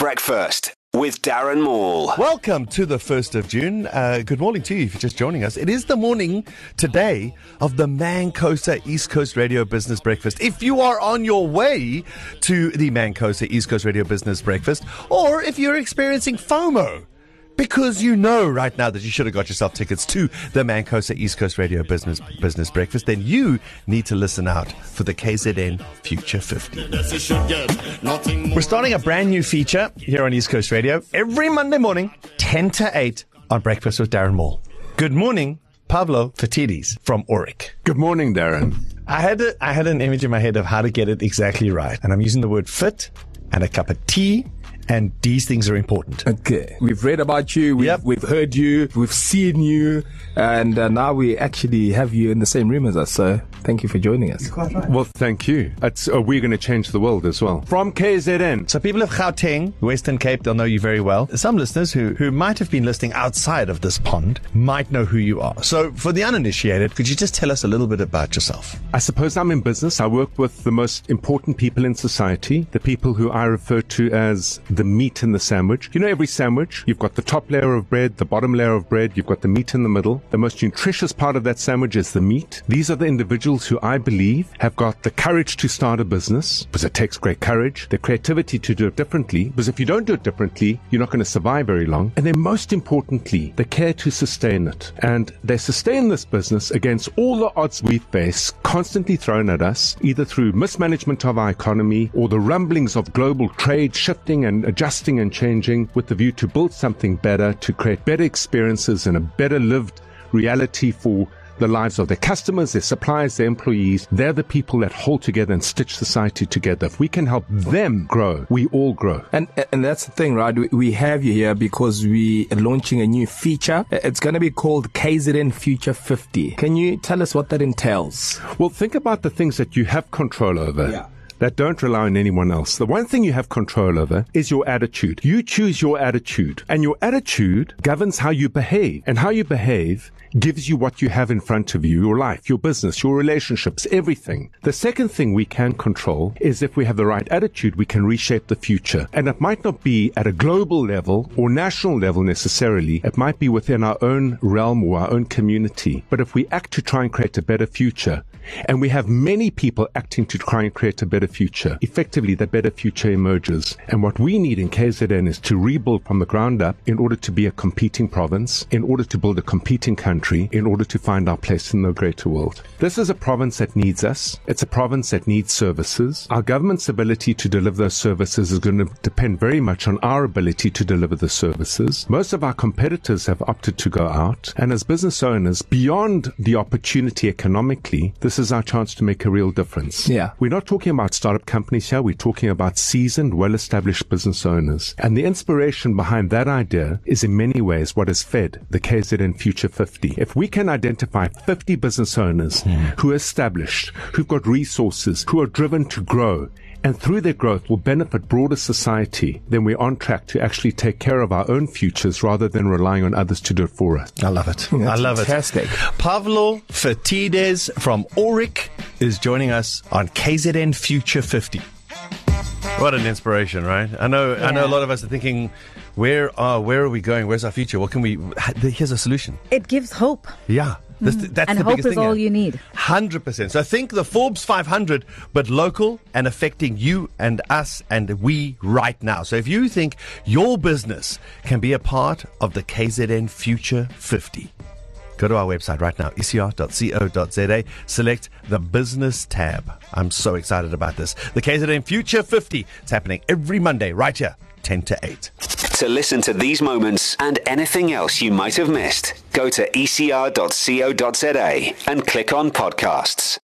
Breakfast with Darren Maul. Welcome to the 1st of June. Good morning to you if you're just joining us. It is the morning today of the Mancosa East Coast Radio Business Breakfast. If you are on your way to the Mancosa East Coast Radio Business Breakfast, or if you're experiencing FOMO, because you know right now that you should have got yourself tickets to the Mancosa East Coast Radio Business Breakfast, then you need to listen out for the KZN Future 50. We're starting a brand new feature here on East Coast Radio every Monday morning, 10 to 8 on Breakfast with Darren Maul. Good morning, Pavlo Fatidis from Auric. Good morning, Darren. I had an image in my head of how to get it exactly right, and I'm using the word fit and a cup of tea. And these things are important. Okay. We've read about you. We've heard you. We've seen you. And now we actually have you in the same room as us. So thank you for joining us. You're quite right. Well, thank you. We're going to change the world as well. From KZN. So people of Gauteng, Western Cape, they'll know you very well. Some listeners who might have been listening outside of this pond might know who you are. So for the uninitiated, could you just tell us a little bit about yourself? I suppose I'm in business. I work with the most important people in society, the people who I refer to as the meat in the sandwich. You know, every sandwich, you've got the top layer of bread, the bottom layer of bread, you've got the meat in the middle. The most nutritious part of that sandwich is the meat. These are the individuals who I believe have got the courage to start a business, because it takes great courage, the creativity to do it differently, because if you don't do it differently, you're not going to survive very long. And then most importantly, the care to sustain it. And they sustain this business against all the odds we face, constantly thrown at us, either through mismanagement of our economy or the rumblings of global trade shifting and adjusting and changing with the view to build something better, to create better experiences and a better lived reality for the lives of their customers, their suppliers, their employees. They're the people that hold together and stitch society together. If we can help them grow, we all grow. And that's the thing, right? We have you here because we are launching a new feature. It's going to be called KZN Future 50. Can you tell us what that entails? Well, think about the things that you have control over. That don't rely on anyone else. The one thing you have control over is your attitude. You choose your attitude, and your attitude governs how you behave, and how you behave gives you what you have in front of you, your life, your business, your relationships, everything. The second thing we can control is if we have the right attitude, we can reshape the future. And it might not be at a global level or national level necessarily. It might be within our own realm or our own community. But if we act to try and create a better future, and we have many people acting to try and create a better future, effectively the better future emerges. And what we need in KZN is to rebuild from the ground up in order to be a competing province, in order to build a competing country, in order to find our place in the greater world. This is a province that needs us. It's a province that needs services. Our government's ability to deliver those services is going to depend very much on our ability to deliver the services. Most of our competitors have opted to go out. And as business owners, beyond the opportunity economically, this is our chance to make a real difference. Yeah. We're not talking about startup companies here. We're talking about seasoned, well-established business owners. And the inspiration behind that idea is in many ways what has fed the KZN Future 50. If we can identify 50 business owners who are established, who've got resources, who are driven to grow, and through their growth will benefit broader society, then we're on track to actually take care of our own futures rather than relying on others to do it for us. I love it. I love fantastic. it. Pavlo Fatidis from Auric is joining us on KZN Future 50. What an inspiration, right? I know a lot of us are thinking, where are we going? Where's our future? What can we... Here's a solution. It gives hope. Yeah. That's and the hope biggest is thing all here. you need. 100%. So think the Forbes 500, but local and affecting you and us and we right now. So if you think your business can be a part of the KZN Future 50, go to our website right now, ecr.co.za, select the business tab. I'm so excited about this. The KZN Future 50. It's happening every Monday right here, 10 to 8. To listen to these moments and anything else you might have missed, go to ecr.co.za and click on podcasts.